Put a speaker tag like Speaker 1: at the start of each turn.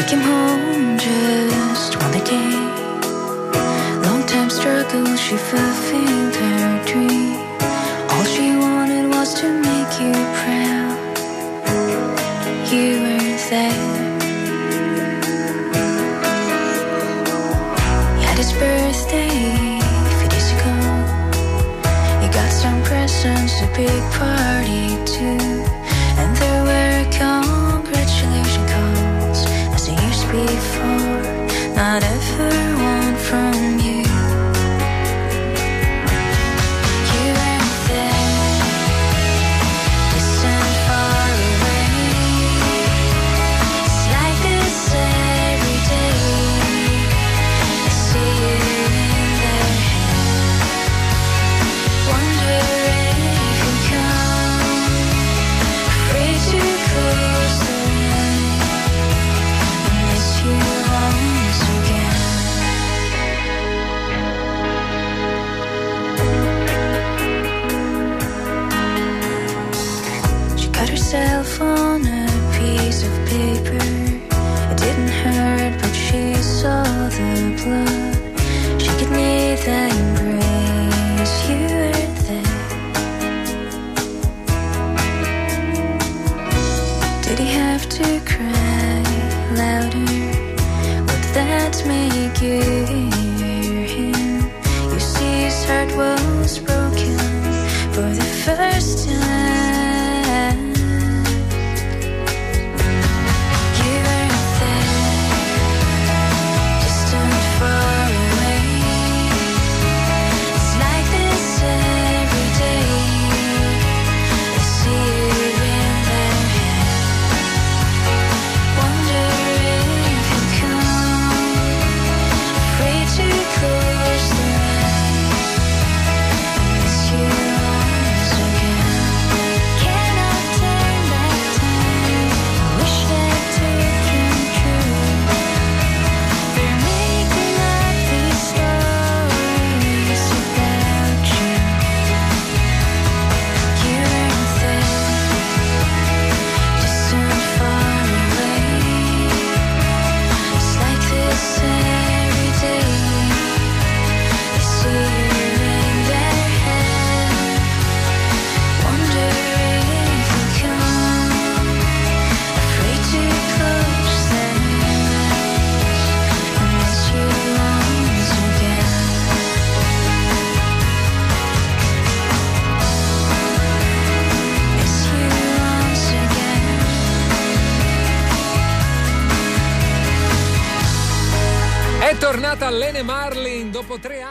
Speaker 1: came home just one day. Long time struggle, she fulfilled her dream. All she wanted was to make you proud. You weren't there. You had his birthday a few days ago. You got some presents, a big party too. And there were congratulation calls as there used before. Not ever one from you. You weren't there, distant, far away. It's like this every day. I see you in their head. Wonder if you come, afraid to close the night. I miss you once again. She cut herself on a piece of paper. It didn't hurt, but she saw the blood. She could need that embrace. You weren't there. Did he have to cry louder? Would that make you hear him? You see, his heart was broken for the first time. You weren't there, distant, far away. It's like this every day. I see you in their head. Wonder if you come, afraid to close the eyes. I miss you once again. Cannot turn back time. I wish that it came true. They're making up these stories about you. You weren't there, distant, far away. It's like this every day. I see you in their head. Wonder if you come, afraid to close their eyes. I miss you once again. Miss you once again.
Speaker 2: È tornata Lene Marlin dopo 3 anni.